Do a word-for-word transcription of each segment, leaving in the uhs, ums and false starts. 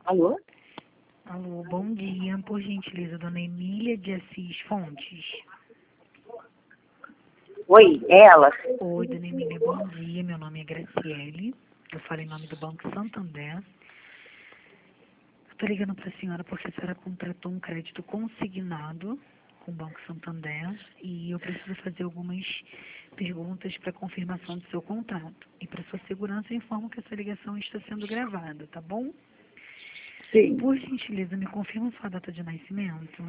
Alô? Alô, bom dia. Por gentileza, dona Emília de Assis Fontes. Oi, é ela? Oi, dona Emília, bom dia. Meu nome é Graciele. Eu falo em nome do Banco Santander. Estou ligando para a senhora porque a senhora contratou um crédito consignado com o Banco Santander e eu preciso fazer algumas perguntas para confirmação do seu contrato. E para sua segurança, eu informo que essa ligação está sendo gravada, tá bom? Sim. Por gentileza, me confirma sua data de nascimento.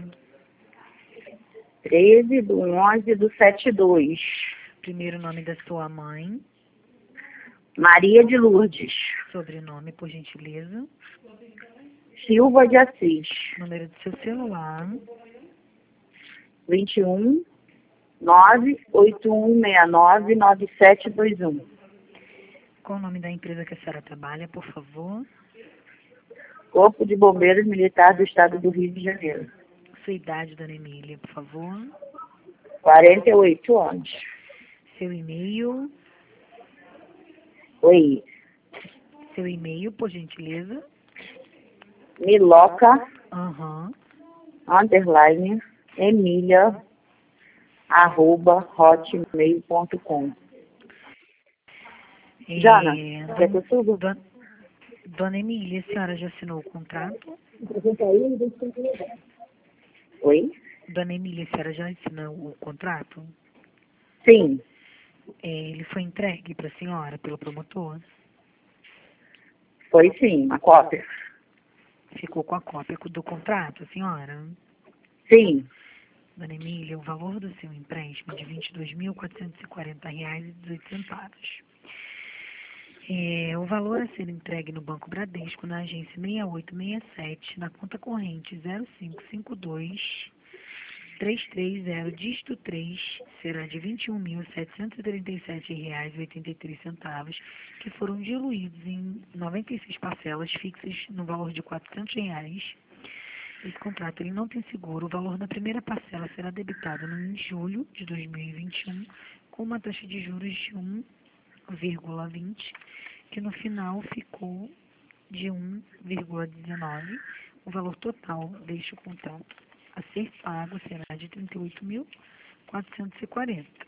treze do onze do setenta e dois. Primeiro nome da sua mãe. Maria de Lourdes. Sobrenome, por gentileza. Silva de Assis. Número do seu celular. vinte e um, nove oito um seis nove, nove sete dois um. Qual o nome da empresa que a senhora trabalha, por favor? Corpo de Bombeiros Militar do Estado do Rio de Janeiro. Sua idade, dona Emília, por favor. quarenta e oito anos. Seu e-mail. Oi. Seu e-mail, por gentileza. Miloca, Aham. underline, Emília, arroba, hotmail ponto com. É, Jana, quer que eu suba? Dona, dona Emília, a senhora já assinou o contrato? Oi? Dona Emília, a senhora já assinou o contrato? Sim, É, ele foi entregue para a senhora pelo promotor? foi sim, a cópia. Ficou com a cópia do contrato, a senhora? Sim, Dona Emília, o valor do seu empréstimo é de vinte e dois mil quatrocentos e quarenta reais e dezoito centavos. É, o valor a ser entregue no Banco Bradesco, na agência seis oito seis sete, na conta corrente zero cinco cinco dois, três três zero, dígito três, será de vinte e um mil setecentos e trinta e sete reais e oitenta e três centavos, que foram diluídos em noventa e seis parcelas fixas no valor de quatrocentos reais. Esse contrato ele não tem seguro. O valor da primeira parcela será debitado em julho de dois mil e vinte e um, com uma taxa de juros de um vírgula vinte, que no final ficou de um vírgula dezenove. O valor total deste contrato a ser pago será de trinta e oito mil quatrocentos e quarenta.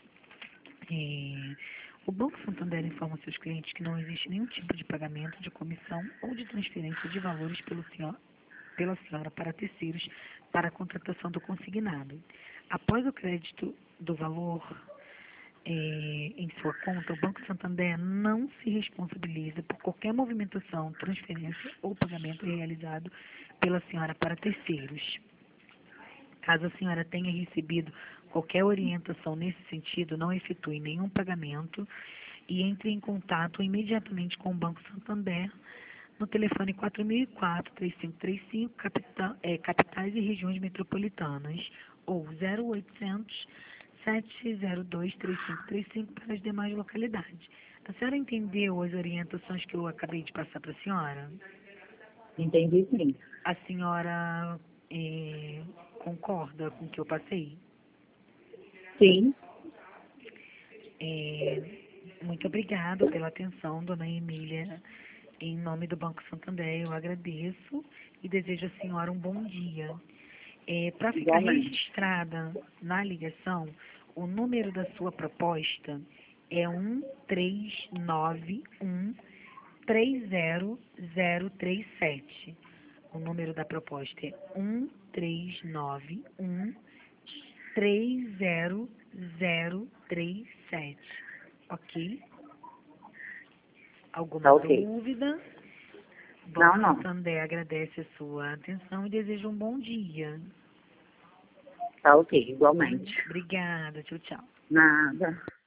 É, o Banco Santander informa aos seus clientes que não existe nenhum tipo de pagamento de comissão ou de transferência de valores pelo senhor, pela senhora para terceiros para a contratação do consignado. Após o crédito do valor é, em sua conta, o Banco Santander não se responsabiliza por qualquer movimentação, transferência ou pagamento realizado pela senhora para terceiros. Caso a senhora tenha recebido qualquer orientação nesse sentido, não efetue nenhum pagamento e entre em contato imediatamente com o Banco Santander no telefone quatro mil e quatro, três cinco três cinco, capital, é, capitais e regiões metropolitanas, ou zero oitocentos, sete zero dois, três cinco três cinco para as demais localidades. A senhora entendeu as orientações que eu acabei de passar para a senhora? entendi sim. A senhora é, concorda com o que eu passei? Sim, É, muito obrigada pela atenção, dona Emília. Em nome do Banco Santander, eu agradeço e desejo à senhora um bom dia. É, para ficar igualmente. registrada na ligação, o número da sua proposta é um três nove um, três zero zero três sete. O número da proposta é um três nove um, três zero zero três sete. Ok? Alguma Tá ok. dúvida? O Não, Banco não. Santander agradece a sua atenção e deseja um bom dia. Tá ok, igualmente. Obrigada. Tchau, tchau. Nada.